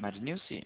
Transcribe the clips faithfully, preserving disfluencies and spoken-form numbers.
Marinilce?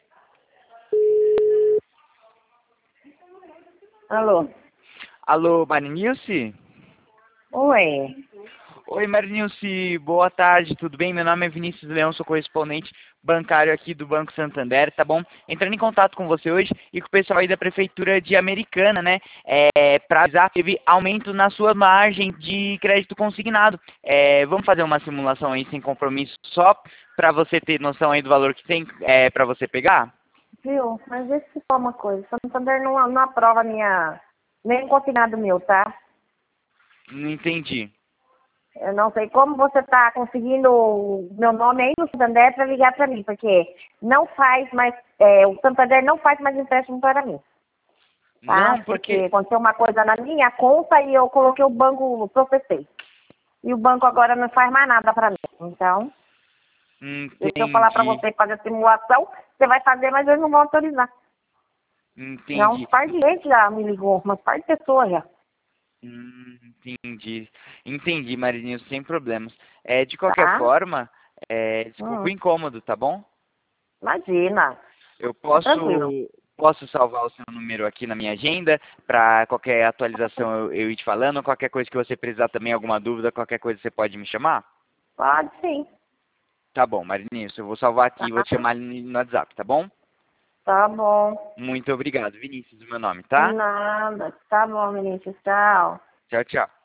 Alô? Alô, Marinilce? Oi. Oi, Marinilce, boa tarde, tudo bem? Meu nome é Vinícius Leão, sou correspondente bancário aqui do Banco Santander, tá bom? Entrando em contato com você hoje e com o pessoal aí da Prefeitura de Americana, né? É, para avisar que teve aumento na sua margem de crédito consignado. É, vamos fazer uma simulação aí sem compromisso só para você ter noção aí do valor que tem é, para você pegar? Viu? Mas deixa eu te falar uma coisa. Santander não, não aprova minha... nem consignado meu, tá? Não entendi. Eu não sei como você tá conseguindo o meu nome aí no Santander para ligar para mim, porque não faz mais... É, o Santander não faz mais empréstimo para mim, tá? Não, Porque porque... aconteceu uma coisa na minha conta e eu coloquei o banco, processei. E o banco agora não faz mais nada para mim. Então, deixa eu falar para Entendi, você fazer a simulação, você vai fazer, mas eles não vão autorizar. Não, um entendi. par de gente já me ligou, umas par de pessoas já. Hum, entendi. Entendi, Marinho, sem problemas. É, de qualquer Tá? forma, é, desculpa o Hum, incômodo, tá bom? imagina. Eu Tá tranquilo. posso, posso salvar o seu número aqui na minha agenda para qualquer atualização eu, eu ir te falando, qualquer coisa que você precisar também, alguma dúvida, qualquer coisa você pode me chamar? Pode sim. Tá bom, Marinho, eu vou salvar aqui e vou Tá? te chamar no WhatsApp, tá bom? Tá bom. Muito obrigado, Vinícius, o meu nome, De tá? nada. Tá bom, Vinícius. Tchau. Tchau, tchau.